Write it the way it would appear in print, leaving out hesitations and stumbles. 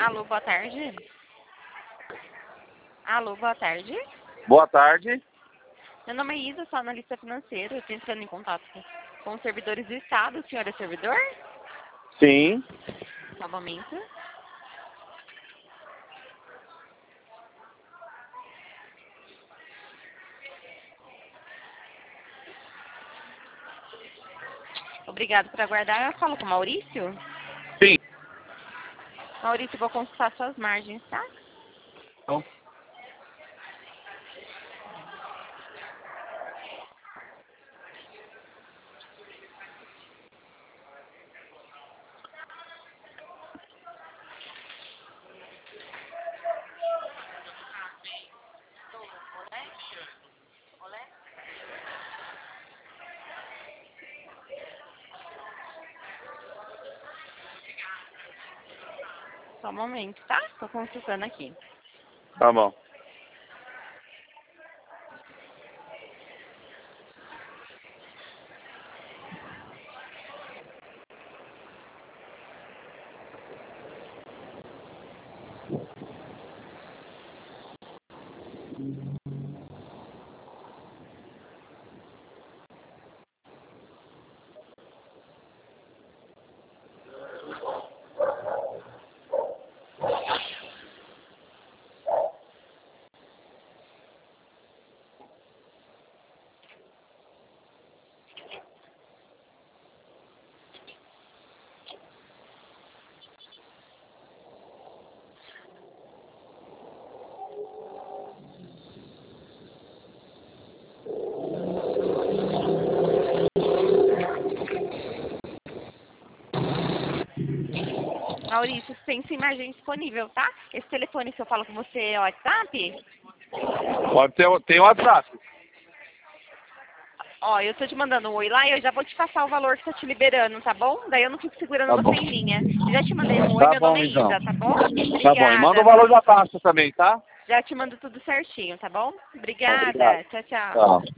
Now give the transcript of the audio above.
Alô, boa tarde. Alô, boa tarde. Boa tarde. Meu nome é Isa, sou analista financeiro. Eu estou entrando em contato com os servidores do Estado. O senhor é servidor? Sim. Só um momento. Obrigado por aguardar. Eu falo com o Maurício. Sim. Maurício, vou consultar suas margens, tá? Então, Só um momento, tá? Estou consultando aqui. tá bom. Maurício, tem sua imagem disponível, tá? Esse telefone que eu falo com você é o WhatsApp? Pode ter, tem WhatsApp. Ó, eu tô te mandando um oi lá e eu já vou te passar o valor que tá te liberando, tá bom? Daí eu não fico segurando Tá você bom. em linha. Eu já te mandei um oi, Tá meu bom, nome é então. Isa, tá bom? Tá bom. E manda o Obrigada. valor da taxa também, tá? Já te mando tudo certinho, tá bom? Obrigada. Obrigado. Tchau, tchau. Tchau.